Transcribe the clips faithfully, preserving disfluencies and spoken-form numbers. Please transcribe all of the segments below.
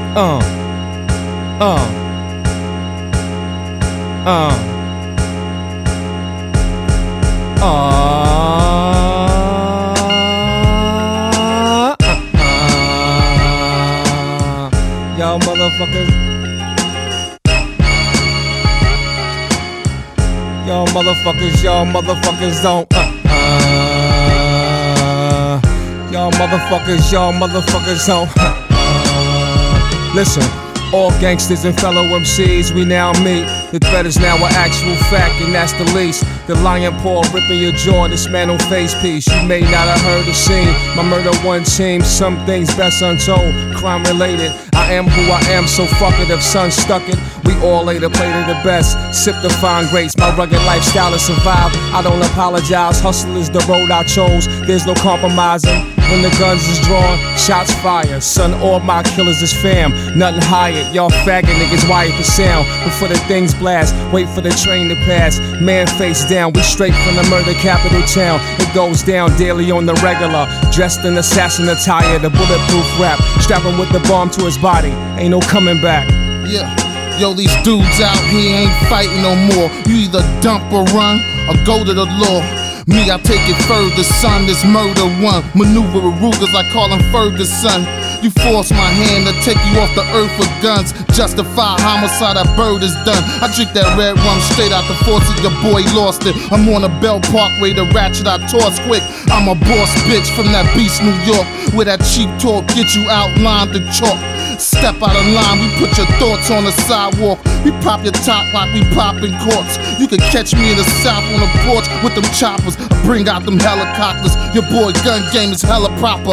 Uh, uh, uh, uh, uh, uh. Y'all motherfuckers, y'all motherfuckers, y'all motherfuckers don't. Uh, uh, y'all motherfuckers, y'all motherfuckers don't. Uh, Listen, all gangsters and fellow M Cs, we now meet. The threat is now an actual fact, and that's the least. The lion paw ripping your jaw, this man on face piece. You may not have heard or seen my murder one team. Some things best untold, crime related. I am who I am, so fuck it if sun stuck it. We all ate a plate of the best, sip the fine grapes. My rugged lifestyle is survive. I don't apologize, hustle is the road I chose. There's no compromising. When the guns is drawn, shots fire. Son, all my killers is fam. Nothing higher. Y'all faggot niggas wired for sound. Before the things blast, wait for the train to pass. Man face down, we straight from the murder capital town. It goes down daily on the regular. Dressed in assassin attire, the bulletproof rap. Strapping with the bomb to his body. Ain't no coming back. Yeah. Yo, these dudes out here ain't fighting no more. You either dump or run, or go to the law. Me, I take it further, son, this murder one. Maneuver with Rugers, I call him Ferguson. You force my hand to take you off the earth with guns. Justify homicide, that bird is done. I drink that red rum straight out the faucet, your boy lost it. I'm on a Bell Parkway, the ratchet I toss quick. I'm a boss bitch from that beast, New York. Where that cheap talk get you outlined the chalk. Step out of line, we put your thoughts on the sidewalk. We pop your top like we poppin' corks. You can catch me in the south on the porch with them choppers. I bring out them helicopters. Your boy gun game is hella proper.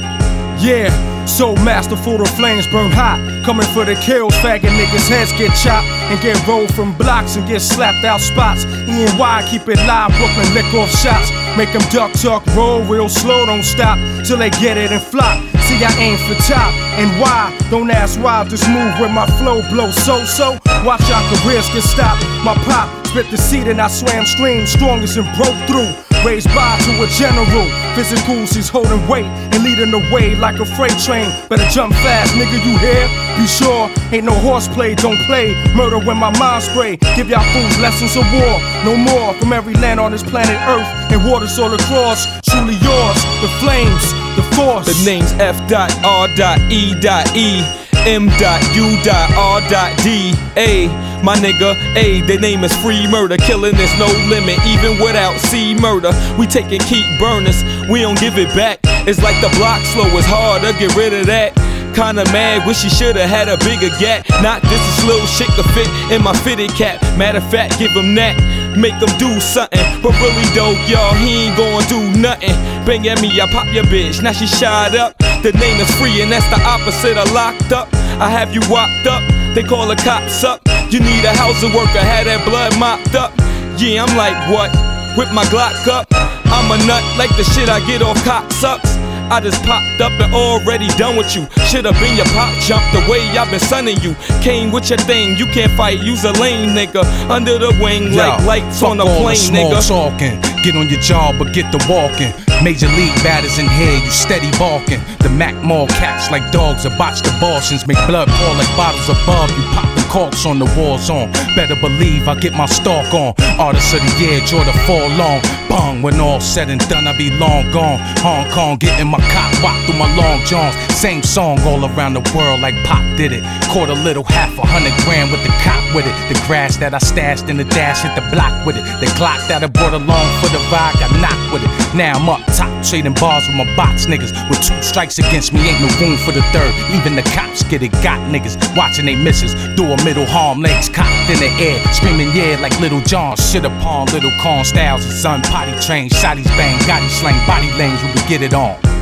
Yeah, so masterful, the flames burn hot. Coming for the kills, faggot niggas' heads get chopped and get rolled from blocks and get slapped out spots. E and Y keep it live, Brooklyn lick off shots. Make them duck, tuck, roll real slow, don't stop till they get it and flop. See, I aim for top, and why? Don't ask why, just move with my flow, blow so-so. Watch our careers get stopped. My pop spit the seed and I swam stream, strongest and broke through. Raised by to a general, physicals he's holding weight and leading the way like a freight train. Better jump fast, nigga, you hear? Be sure, ain't no horseplay, don't play. Murder when my mind spray, give y'all fools lessons of war. No more from every land on this planet Earth and waters all across. Truly yours, the flames, the force. The name's F dot R dot E dot E M dot U dot R dot D A. My nigga, A, their name is free murder. Killing is no limit, even without C murder. We take and keep burners, we don't give it back. It's like the block slow, it's hard to get rid of that. Kinda mad, wish he shoulda had a bigger gat. Not this is little shit could fit in my fitted cap. Matter of fact, give him that, make him do something. But really though, y'all, he ain't gon' do nothing. Bang at me, I pop your bitch, now she shot up. The name is free and that's the opposite of locked up. I have you locked up, they call the cops up. You need a housing worker, had that blood mopped up. Yeah, I'm like what? Whip my Glock up. I'm a nut like the shit I get off cocksucks. I just popped up and already done with you. Should've been your pop jump the way I've been sunning you. Came with your thing, you can't fight, use a lame nigga. Under the wing like lights on a plane, nigga. Small talking, get on your job but get the walking. Major league batters in here, you steady balking. The Mac Mall cats like dogs or botched abortions. Make blood pour like bottles above. You pop the corks on the war zone. Better believe I get my stalk on. Artist of the year, draw the fall long. Bong, when all said and done, I be long gone. Hong Kong, getting my cock walk through my long johns. Same song all around the world like Pop did it. Caught a little half a hundred grand with the cop with it. The grass that I stashed in the dash hit the block with it. The Glock that I brought along for the ride got knocked with it. Now I'm up top trading bars with my box niggas. With two strikes against me, ain't no room for the third. Even the cops get it, got niggas watching they misses. Do a middle harm, legs cocked in the air, screaming yeah like Little John. Shit upon Little Corn Styles and son potty train. Shotties bang, Gotti slang, body lanes, we would get it on.